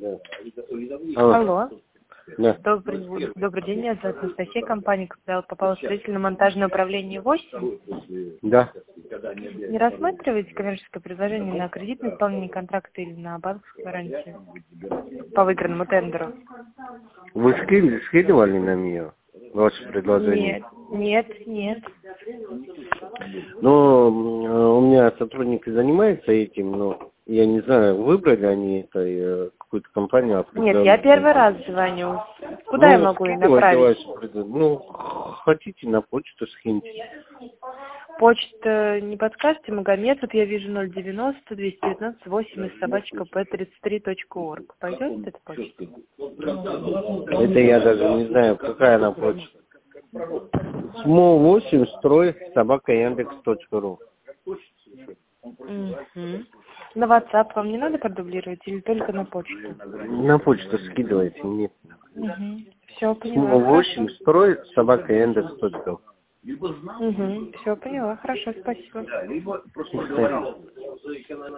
Алло. Алло. Да. Добрый день, меня зовут Анастасия, компания «Капитал» попала в строительно-монтажное управление 8. Да. Не рассматриваете коммерческое предложение на кредитное исполнение контракта или на банковскую гарантию по выигранному тендеру? Вы скидывали на нее ваше предложение? Нет. Но у меня сотрудники занимаются этим, но я не знаю, выбрали они это какую-то компанию определенную. Нет, я первый раз звоню. Куда я могу ее направить? Хотите, на почту скиньте. Почта не подскажете? Магомед, вот я вижу 090-219-80-p33.org. Пойдет эта почта? Это я даже не знаю, какая она почта. СМО8 строй @yandex.ru. На WhatsApp вам не надо продублировать или только на почту? На почту скидывайте, нет. Все, поняла. СМО8 строй @yandex.ru. Все, поняла. Хорошо, спасибо.